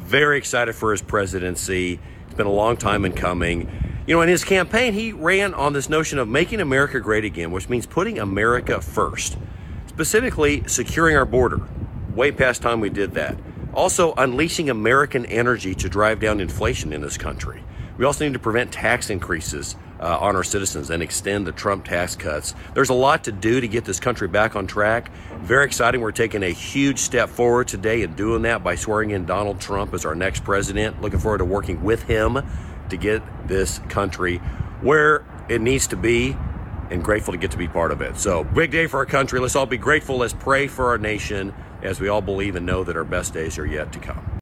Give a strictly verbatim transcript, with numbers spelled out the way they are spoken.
very excited for his presidency. It's been a long time in coming. You know, in his campaign, he ran on this notion of making America great again, which means putting America first, specifically securing our border. Way past time we did that. Also, unleashing American energy to drive down inflation in this country. We also need to prevent tax increases uh, on our citizens and extend the Trump tax cuts. There's a lot to do to get this country back on track. Very exciting. We're taking a huge step forward today in doing that by swearing in Donald Trump as our next president. Looking forward to working with him to get this country where it needs to be, and grateful to get to be part of it. So, big day for our country. Let's all be grateful. Let's pray for our nation as we all believe and know that our best days are yet to come.